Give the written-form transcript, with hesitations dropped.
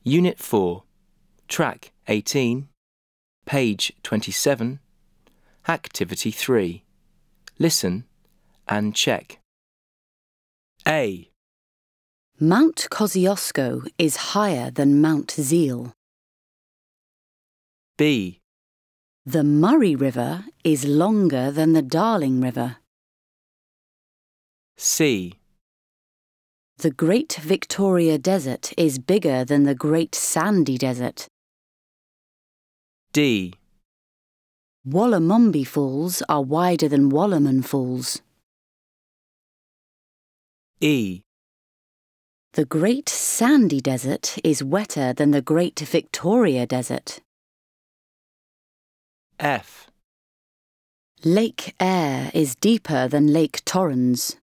Unit 4, Track 18, page 27, Activity 3. Listen and check. A. Mount Kosciuszko is higher than Mount Zeal. B. The Murray River is longer than the Darling River. C. The Great Victoria Desert is bigger than the Great Sandy Desert. D. Wollomombi Falls are wider than Wollerman Falls. E. The Great Sandy Desert is wetter than the Great Victoria Desert. F. Lake Eyre is deeper than Lake Torrens.